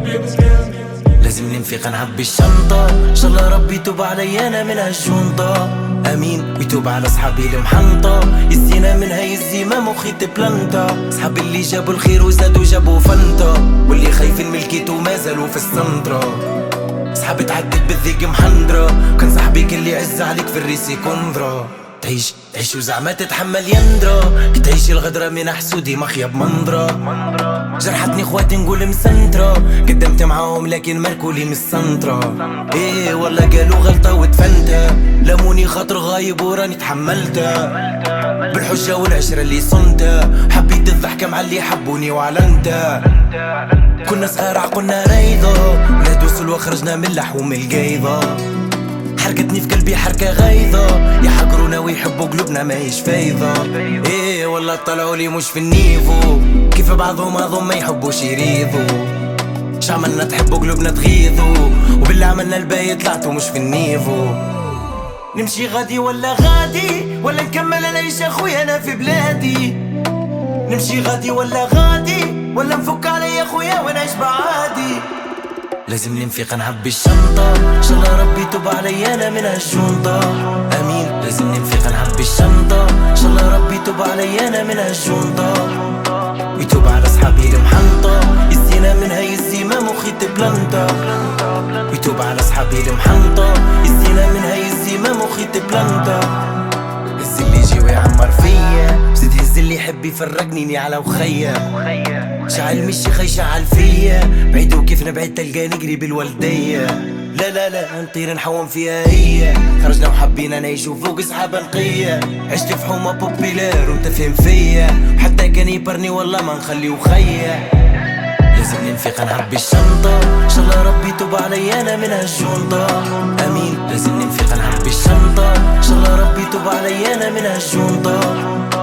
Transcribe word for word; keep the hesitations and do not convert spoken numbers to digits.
لازم ننفق نعبي الشنطة، ان شاء الله ربي يتوب علي انا من هالجونطة، امين ويتوب على صحابي المحنطة، يزينا منها يزيما مخي تبلنطة، صحابي اللي جابوا الخير وزادوا جابوا فنطة، واللي خايفين ملكيتو مازالوا في السنطرة، صحابي تعدت بالذيق محندرة، كان صاحبي كل يعز عليك في الريسي كندرة، تعيش تعيش وزعما تتحمل يندرة، كتعيش الغدرة من حسودي مخيب منظرة، جرحتني خواتي نقول مسنترة، قدمت معاهم لكن مركولي من السنترة، ايه والله قالوا غلطة وتفنتها، لموني خاطر غايب وراني تحملتها، بالحجة والعشرة اللي صنتها، حبيت الضحكة مع اللي حبوني وعلنتها، كنا صغار عقولنا ريضة، ولاد وصلوا خرجنا من اللحوم القيضة، حركتني في قلبي حركة غيظة، يحقرونا ويحبوا قلوبنا ماهيش فايضة، ايه والله طلعوا لي مش في النيفو، كيف بعضهم هذوم ما يحبوش يريضوا، شعملنا تحبوا قلوبنا تغيظوا، وباللي عملنا الباقي طلعتوا مش في النيفو، نمشي غادي ولا غادي ولا نكمل العيش اخويا انا في بلادي، نمشي غادي ولا غادي ولا نفك علي اخويا ونعيش بعادي، لازم ننفق نعبي الشنطة، ان شاء الله ربي يتوب علي انا من هالجونطة، امين لازم ننفق نعبي الشنطة، ان شاء الله ربي يتوب علي انا من هالجونطة، ويتوب على صحابي المحنطة، يزينا منها يزيما مخي تبلنطة، ويتوب على صحابي المحنطة، يزينا منها يزيما مخي تبلنطة، هز اللي يجي ويعمر فيا، زيد هز اللي يحب يفرقني على وخيا، شعل مشي خي شعل فيا، بعيدو كيف نبعد تلقاني قريب الوالدية، لا لا لا نطير نحوم فيها هي، خرجنا وحبينا نعيشو فوق سحاب نقية، عشت في حومة بوبيلار وانت فهم فيا، وحتى كان يبرني والله ما نخليو خيا، لازم ننفق نعبي الشنطة، ان شاء الله ربي يتوب علي انا من هالجونطة، امين لازم ننفق نعبي الشنطة، ان شاء الله ربي يتوب علي انا من هالجونطة.